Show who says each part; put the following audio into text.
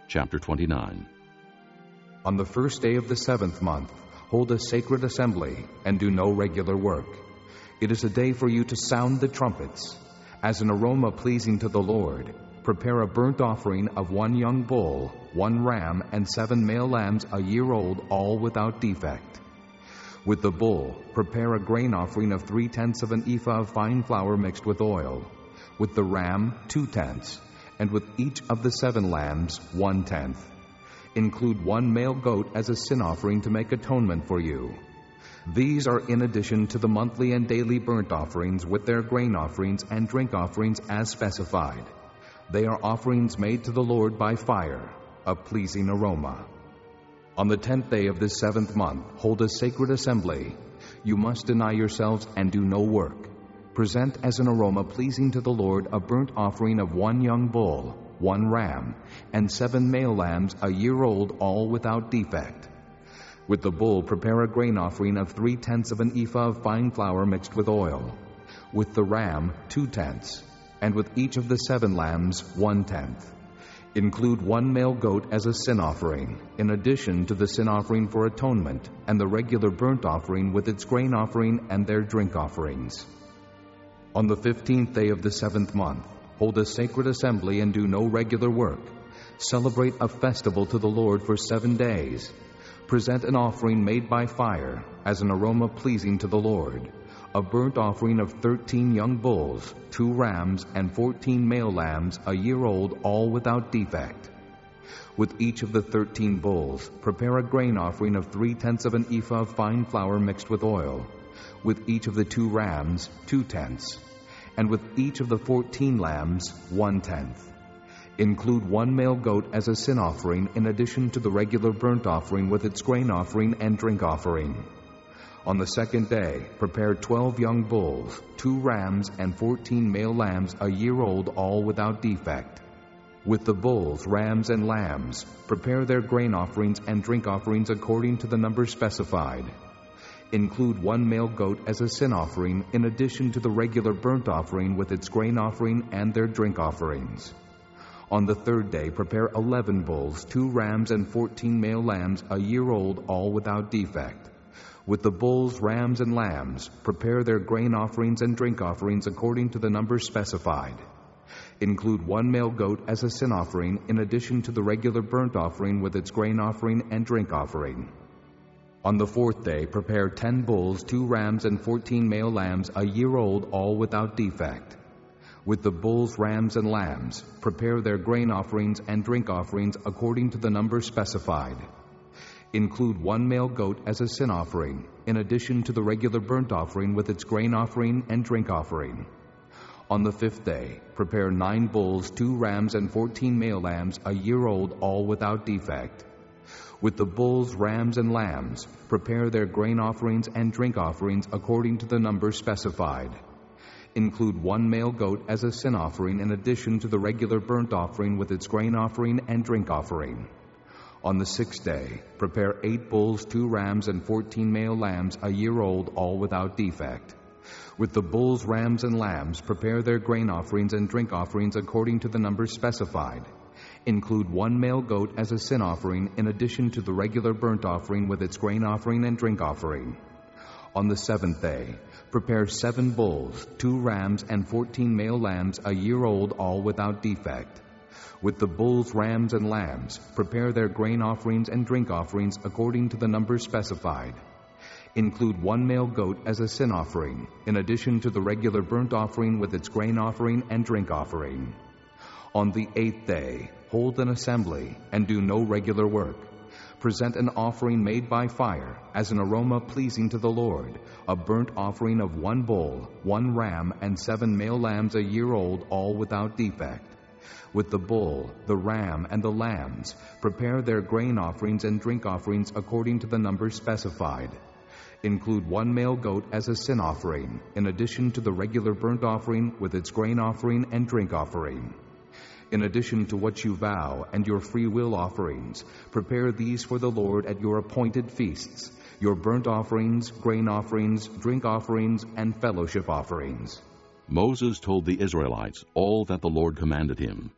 Speaker 1: Chapter 29.
Speaker 2: On the first day of the 7th month, hold a sacred assembly and do no regular work. It is a day for you to sound the trumpets. As an aroma pleasing to the Lord, prepare a burnt offering of 1 young bull, 1 ram, and 7 male lambs a year old, all without defect. With the bull, prepare a grain offering of 3/10 of an ephah of fine flour mixed with oil. With the ram, 2/10, and with each of the 7 lambs, 1/10. Include 1 male goat as a sin offering to make atonement for you. These are in addition to the monthly and daily burnt offerings with their grain offerings and drink offerings as specified. They are offerings made to the Lord by fire, a pleasing aroma. On the 10th day of this 7th month, hold a sacred assembly. You must deny yourselves and do no work. Present as an aroma pleasing to the Lord a burnt offering of 1 young bull, 1 ram, and 7 male lambs a year old, all without defect. With the bull, prepare a grain offering of 3/10 of an ephah of fine flour mixed with oil. With the ram, 2/10, and with each of the 7 lambs, 1/10. Include 1 male goat as a sin offering, in addition to the sin offering for atonement and the regular burnt offering with its grain offering and their drink offerings. On the 15th day of the 7th month, hold a sacred assembly and do no regular work. Celebrate a festival to the Lord for 7 days. Present an offering made by fire as an aroma pleasing to the Lord, a burnt offering of 13 young bulls, 2 rams, and 14 male lambs a year old, all without defect. With each of the 13 bulls, prepare a grain offering of 3/10 of an ephah of fine flour mixed with oil. With each of the 2 rams, 2/10, and with each of the 14 lambs, 1/10. Include 1 male goat as a sin offering in addition to the regular burnt offering with its grain offering and drink offering. On the 2nd day, prepare 12 young bulls, 2 rams, and 14 male lambs a year old, all without defect. With the bulls, rams, and lambs, prepare their grain offerings and drink offerings according to the number specified. Include 1 male goat as a sin offering in addition to the regular burnt offering with its grain offering and their drink offerings. On the 3rd day, prepare 11 bulls, 2 rams, and 14 male lambs a year old, all without defect. With the bulls, rams, and lambs, prepare their grain offerings and drink offerings according to the number specified. Include 1 male goat as a sin offering in addition to the regular burnt offering with its grain offering and drink offering. On the 4th day, prepare 10 bulls, 2 rams, and 14 male lambs a year old, all without defect. With the bulls, rams, and lambs, prepare their grain offerings and drink offerings according to the number specified. Include 1 male goat as a sin offering, in addition to the regular burnt offering with its grain offering and drink offering. On the 5th day, prepare 9 bulls, 2 rams, and 14 male lambs a year old, all without defect. With the bulls, rams, and lambs, prepare their grain offerings and drink offerings according to the number specified. Include 1 male goat as a sin offering in addition to the regular burnt offering with its grain offering and drink offering. On the 6th day, prepare 8 bulls, 2 rams, and 14 male lambs a year old, all without defect. With the bulls, rams, and lambs, prepare their grain offerings and drink offerings according to the number specified. Include 1 male goat as a sin offering in addition to the regular burnt offering with its grain offering and drink offering. On the 7th day, prepare 7 bulls, 2 rams, and 14 male lambs a year old, all without defect. With the bulls, rams, and lambs, prepare their grain offerings and drink offerings according to the number specified. Include 1 male goat as a sin offering in addition to the regular burnt offering with its grain offering and drink offering. On the 8th day, hold an assembly and do no regular work. Present an offering made by fire as an aroma pleasing to the Lord, a burnt offering of 1 bull, 1 ram, and 7 male lambs a year old, all without defect. With the bull, the ram, and the lambs, prepare their grain offerings and drink offerings according to the number specified. Include 1 male goat as a sin offering in addition to the regular burnt offering with its grain offering and drink offering. In addition to what you vow and your free will offerings, prepare these for the Lord at your appointed feasts, your burnt offerings, grain offerings, drink offerings, and fellowship offerings.
Speaker 1: Moses told the Israelites all that the Lord commanded him.